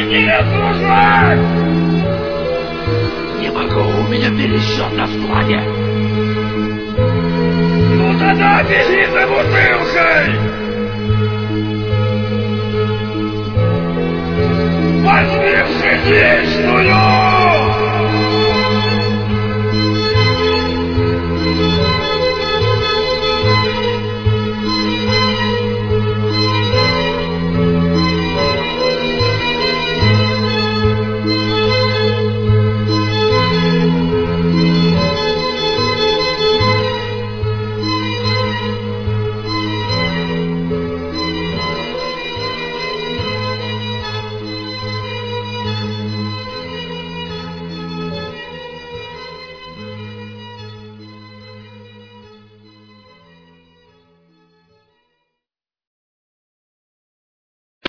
не разрушать! Не могу, у меня пересчет на складе. Ну тогда беги за бутылкой! Возьми в сердечную!